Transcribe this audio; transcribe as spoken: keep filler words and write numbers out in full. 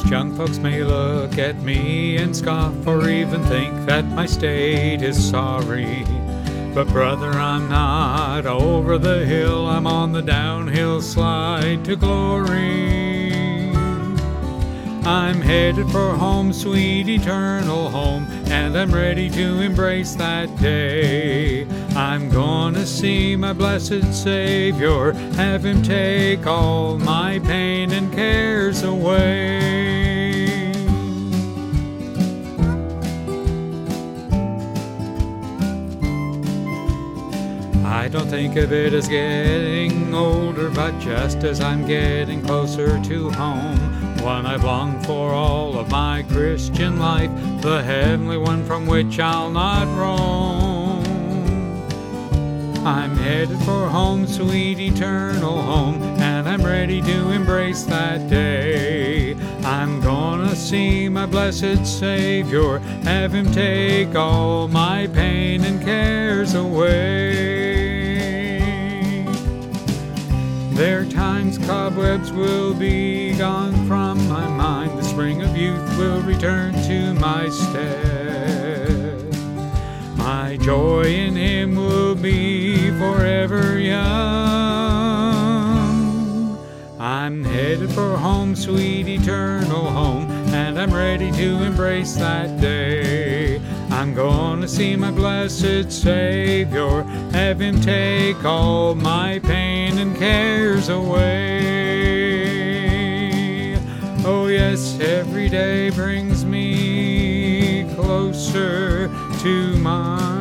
young folks may look at me and scoff or even think that my state is sorry. But brother, I'm not over the hill, I'm on the downhill slide to glory. I'm headed for home, sweet eternal home, and I'm ready to embrace that day. I'm gonna see my blessed Savior, have Him take all my pain and cares away. I don't think of it as getting older, but just as I'm getting closer to home, one I've longed for all of my Christian life, the heavenly one from which I'll not roam. I'm headed for home, sweet eternal home, and I'm ready to embrace that day. I'm gonna see my blessed Savior, have Him take all my pain and cares away. There are times cobwebs will be gone from my mind, the spring of youth will return to my stead. My joy in Him will be forever young. I'm headed for home, sweet eternal home, and I'm ready to embrace that day. I'm gonna see my blessed Savior, have Him take all my pain and cares away. Oh yes, every day brings me closer to my